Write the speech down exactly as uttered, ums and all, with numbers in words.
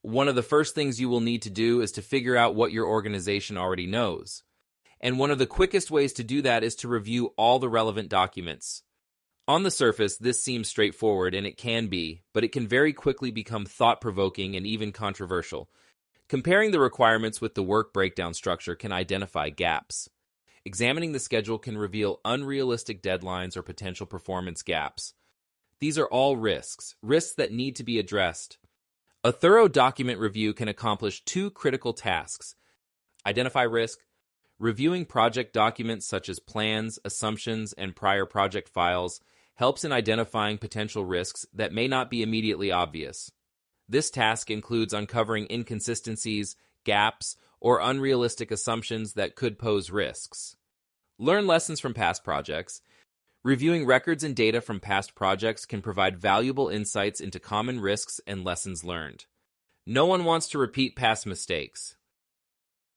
one of the first things you will need to do is to figure out what your organization already knows. And one of the quickest ways to do that is to review all the relevant documents. On the surface, this seems straightforward, and it can be, but it can very quickly become thought-provoking and even controversial. Comparing the requirements with the work breakdown structure can identify gaps. Examining the schedule can reveal unrealistic deadlines or potential performance gaps. These are all risks, risks that need to be addressed. A thorough document review can accomplish two critical tasks. Identify risk. Reviewing project documents such as plans, assumptions, and prior project files helps in identifying potential risks that may not be immediately obvious. This task includes uncovering inconsistencies, gaps, or unrealistic assumptions that could pose risks. Learn lessons from past projects. Reviewing records and data from past projects can provide valuable insights into common risks and lessons learned. No one wants to repeat past mistakes.